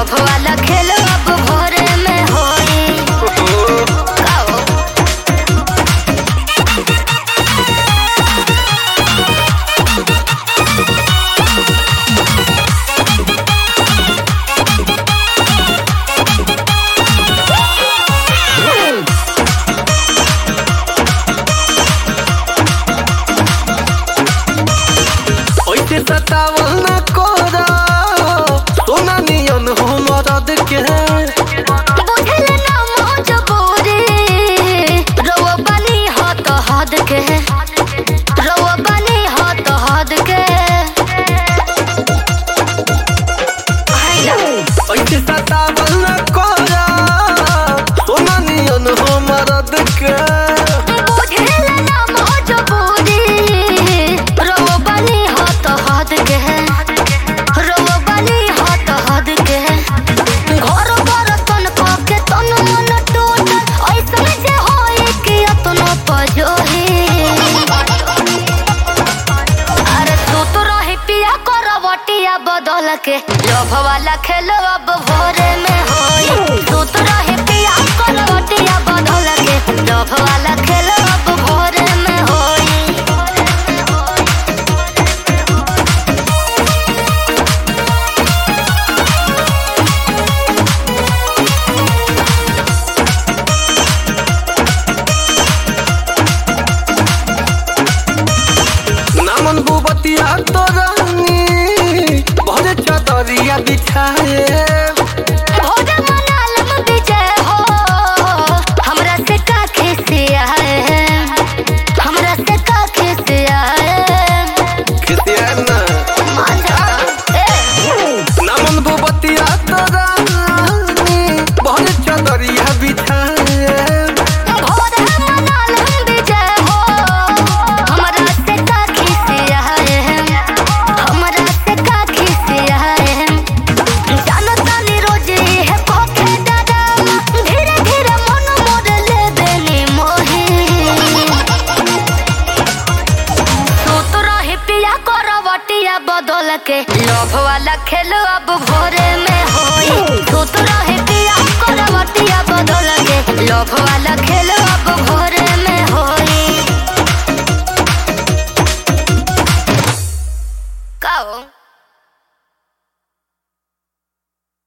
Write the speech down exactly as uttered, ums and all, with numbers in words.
Love वाला खेल अब भोरे में होई। गाओ। ओइसे सतावल न कोरा सोना नियन हो मरद के बुझल ना मजबूरी रवा बनी हो तो हद के रवा बनी हो तो हद के। ओइसे सतावल न कोरा सोना नियन हो मरद के बुझल ना मजबूरी रवा बनी हो तो हद के रवा बनी हो तो हद के। घर बर्तन पके तन मन टूटल ऐसन जे होई कि अतनो पजोही। अरे तू तो रही पिया करवटिया बदल के लव वाला खेल अब भोरे में होई। तू तो रही